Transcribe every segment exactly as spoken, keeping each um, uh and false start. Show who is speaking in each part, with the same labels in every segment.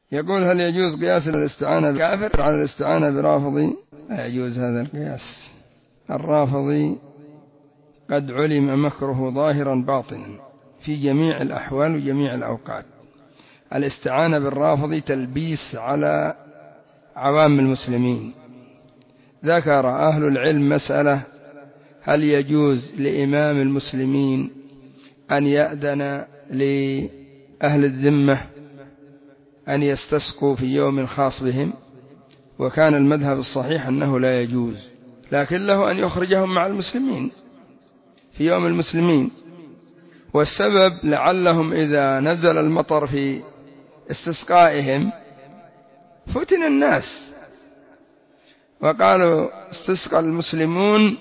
Speaker 1: يقول: هل يجوز قياس الاستعانة بالكافر على الاستعانة برافضي؟ لا يجوز هذا القياس. الرافضي قد علم مكره ظاهرا باطنا في جميع الأحوال وجميع الأوقات. الاستعانة بالرافضي تلبيس على عوام المسلمين. ذكر أهل العلم مسألة: هل يجوز لإمام المسلمين أن يأذن لأهل الذمة أن يستسقوا في يوم خاص بهم؟ وكان المذهب الصحيح أنه لا يجوز، لكن له أن يخرجهم مع المسلمين في يوم المسلمين. والسبب لعلهم إذا نزل المطر في استسقائهم فتن الناس، وقالوا استسقى المسلمون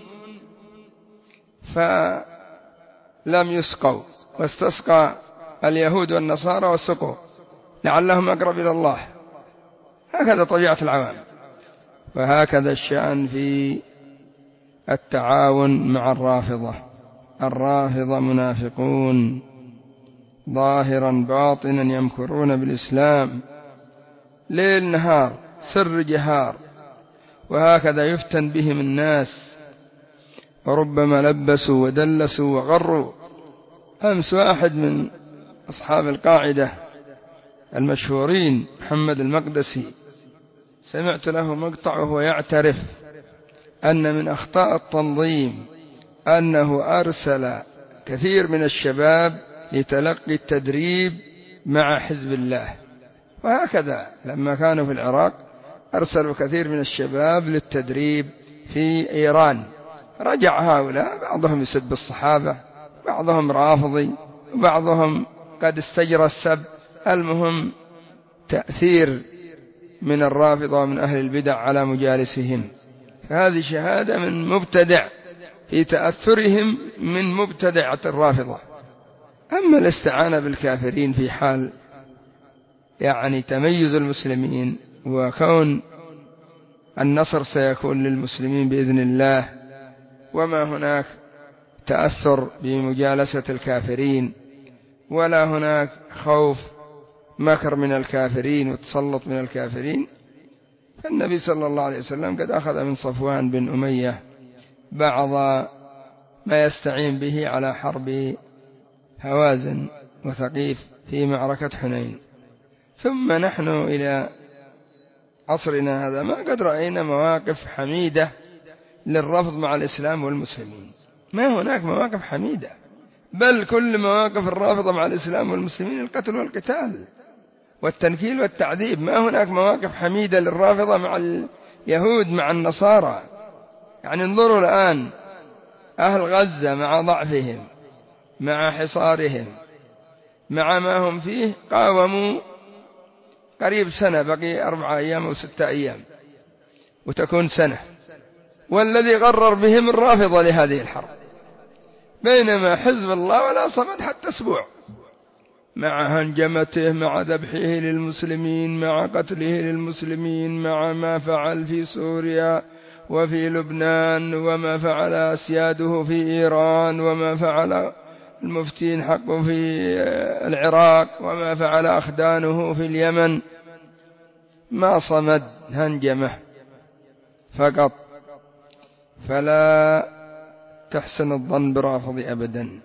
Speaker 1: فلم يسقوا، واستسقى اليهود والنصارى وسقوا لعلهم أقرب إلى الله. هكذا طبيعة العوام. وهكذا الشأن في التعاون مع الرافضة. الرافضة منافقون ظاهرا باطنا، يمكرون بالإسلام ليل نهار، سر جهار، وهكذا يفتن بهم الناس، وربما لبسوا ودلسوا وغروا. أمس واحد من أصحاب القاعدة المشهورين محمد المقدسي سمعت له مقطع وهو يعترف أن من أخطاء التنظيم أنه أرسل كثير من الشباب لتلقي التدريب مع حزب الله. وهكذا لما كانوا في العراق أرسلوا كثير من الشباب للتدريب في إيران. رجع هؤلاء بعضهم يسب الصحابة، بعضهم رافضي، وبعضهم قد استجرى السب. المهم تأثير من الرافضة ومن أهل البدع على مجالسهم. فهذه شهادة من مبتدع في تأثرهم من مبتدعة الرافضة. أما الاستعانة بالكافرين في حال يعني تميز المسلمين وكون النصر سيكون للمسلمين بإذن الله، وما هناك تأثر بمجالسة الكافرين ولا هناك خوف مكر من الكافرين وتسلط من الكافرين، فالنبي صلى الله عليه وسلم قد أخذ من صفوان بن أمية بعض ما يستعين به على حرب هوازن وثقيف في معركة حنين. ثم نحن إلى عصرنا هذا ما قد رأينا مواقف حميدة للرفض مع الإسلام والمسلمين. ما هناك مواقف حميدة، بل كل مواقف الرافضة مع الإسلام والمسلمين القتل والقتال والتنكيل والتعذيب. ما هناك مواقف حميدة للرافضة مع اليهود مع النصارى. يعني انظروا الآن أهل غزة مع ضعفهم، مع حصارهم، مع ما هم فيه، قاوموا قريب سنة، بقي أربعة أيام أو ستة أيام وتكون سنة، والذي غرر بهم الرافضة لهذه الحرب، بينما حزب الله ولا صمد حتى أسبوع، مع هنجمته، مع ذبحه للمسلمين، مع قتله للمسلمين، مع ما فعل في سوريا وفي لبنان، وما فعل أسياده في إيران، وما فعل المفتين حقه في العراق، وما فعل أخدانه في اليمن، ما صمد، هنجمه فقط. فلا تحسن الظن برافض أبدا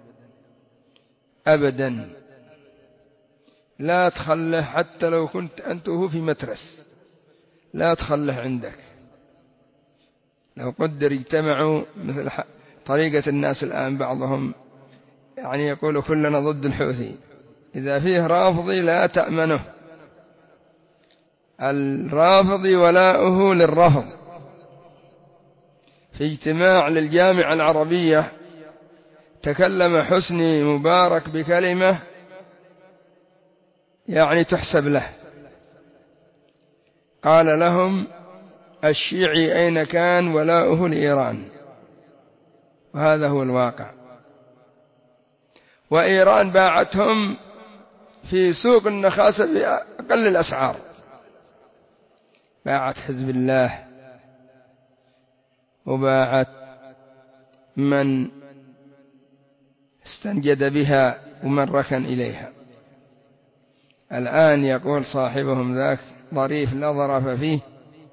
Speaker 1: أبدا، لا تخله حتى لو كنت أنته في مترس، لا تخله عندك. لو قدر اجتمعوا مثل طريقة الناس الآن، بعضهم يعني يقول كلنا ضد الحوثي، إذا فيه رافضي لا تأمنه. الرافضي ولاؤه للرفض. في اجتماع للجامعة العربية تكلم حسني مبارك بكلمة يعني تحسب له، قال لهم: الشيعي أين كان ولاؤه لإيران، وهذا هو الواقع. وإيران باعتهم في سوق النخاسة بأقل الأسعار، باعت حزب الله وباعت من استنجد بها ومن ركن إليها. الآن يقول صاحبهم ذاك ظريف لا ظرف فيه،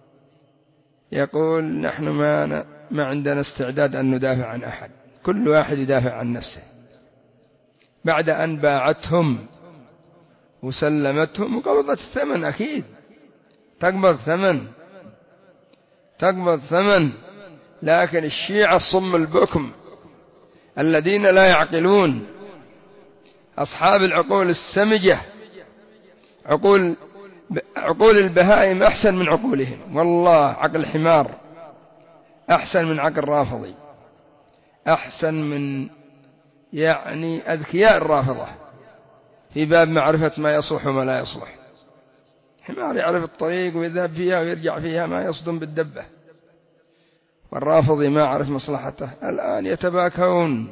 Speaker 1: يقول نحن ما, ما عندنا استعداد أن ندافع عن أحد، كل واحد يدافع عن نفسه، بعد أن باعتهم وسلمتهم وقبضت الثمن. أكيد تقبض ثمن، تقبض ثمن. لكن الشيعة الصم البكم الذين لا يعقلون، أصحاب العقول السمجة، عقول عقول البهائم أحسن من عقولهم، والله عقل حمار أحسن من عقل رافضي، أحسن من يعني أذكياء الرافضة في باب معرفة ما يصلح وما لا يصلح. حمار يعرف الطريق ويذهب فيها ويرجع فيها ما يصدم بالدبة، والرافضي ما عرف مصلحته. الآن يتباكون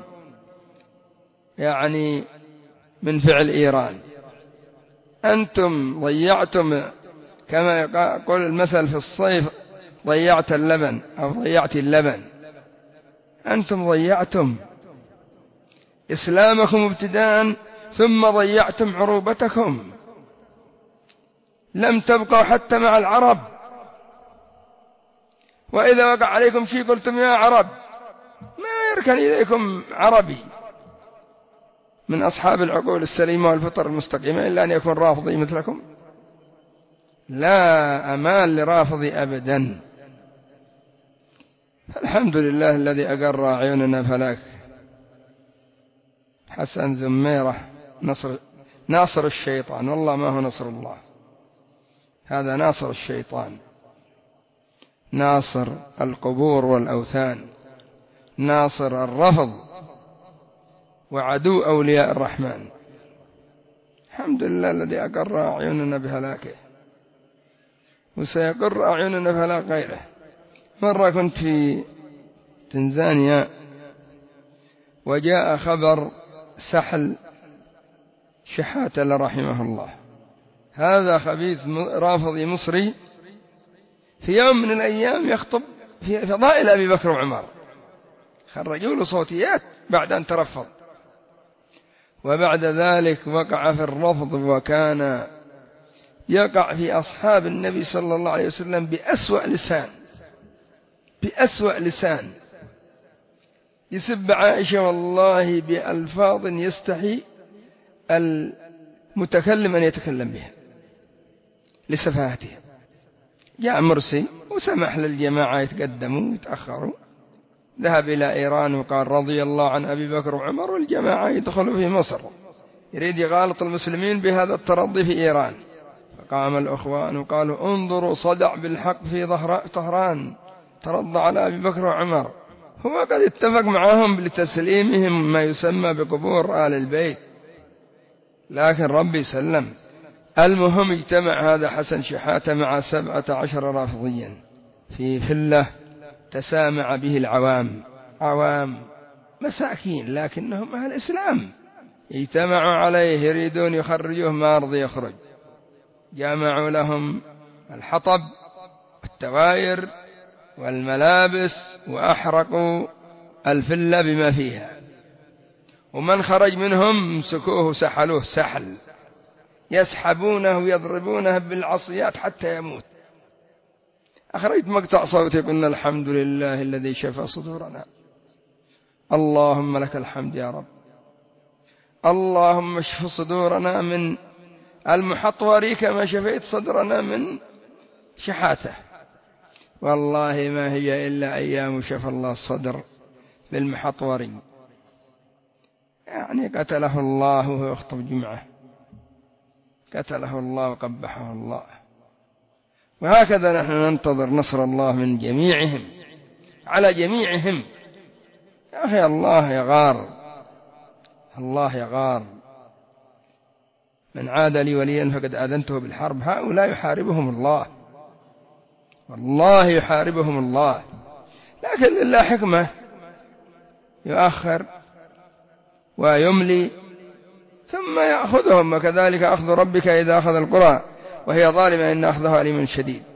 Speaker 1: يعني من فعل إيران. أنتم ضيعتم، كما يقول المثل في الصيف، ضيعت اللبن أو ضيعت اللبن. أنتم ضيعتم إسلامكم ابتداء، ثم ضيعتم عروبتكم، لم تبقوا حتى مع العرب. وإذا وقع عليكم شيء قلتم يا عرب، ما يركن إليكم عربي من أصحاب العقول السليمة والفطر المستقيمة إلا أن يكون رافضي مثلكم. لا أمان لرافضي أبدا. الحمد لله الذي أقر أعيننا فلاك. حسن زميرة نصر ناصر الشيطان، والله ما هو نصر الله، هذا ناصر الشيطان، ناصر القبور والأوثان، ناصر الرفض وعدو أولياء الرحمن. الحمد لله الذي أقر أعيننا بهلاكه، وسيقر أعيننا بهلاك غيره. مرة كنت في تنزانيا وجاء خبر سحل شحاتة رحمه الله، هذا خبيث رافضي مصري، في يوم من الأيام يخطب في فضائل أبي بكر وعمر، خرجوا له صوتيات بعد أن ترفض، وبعد ذلك وقع في الرفض، وكان يقع في أصحاب النبي صلى الله عليه وسلم بأسوأ لسان، بأسوأ لسان، يسب عائشة والله بألفاظ يستحي المتكلم أن يتكلم بها لسفاهته. جاء مرسي وسمح للجماعة يتقدموا ويتأخروا، ذهب إلى إيران وقال رضي الله عن أبي بكر وعمر، والجماعة يدخلوا في مصر، يريد يغالط المسلمين بهذا الترضي في إيران. فقام الأخوان وقالوا انظروا صدع بالحق في طهران، ترضى على أبي بكر وعمر، هو قد اتفق معهم لتسليمهم ما يسمى بقبور آل البيت، لكن ربي سلم. المهم اجتمع هذا حسن شحاتة مع سبعة عشر رافضيا في فلة تسامع به العوام، عوام مساكين لكنهم أهل الإسلام، اجتمعوا عليه يريدون يخرجوه، ما رضي يخرج، جمعوا لهم الحطب والتواير والملابس وأحرقوا الفلة بما فيها، ومن خرج منهم مسكوه سحلوه سحل، يسحبونه ويضربونه بالعصيات حتى يموت. أخرجت مقطع صوتي قلنا الحمد لله الذي شفى صدورنا، اللهم لك الحمد يا رب، اللهم اشف صدورنا من المحطوري كما شفيت صدرنا من شحاته. والله ما هي إلا أيام شفى الله الصدر بالمحطوري، يعني قتله الله وهو يخطب جمعة، قتله الله وقبحه الله. وهكذا نحن ننتظر نصر الله من جميعهم على جميعهم. يا أخي الله يغار، الله يغار، من عاد لي وليا فقد آذنته بالحرب. هؤلاء يحاربهم الله، والله يحاربهم الله، لكن لله حكمة يؤخر ويملي ثم يأخذهم، وكذلك أخذ ربك إذا أخذ القرى وهي ظالمة إن أخذها أليم شديد.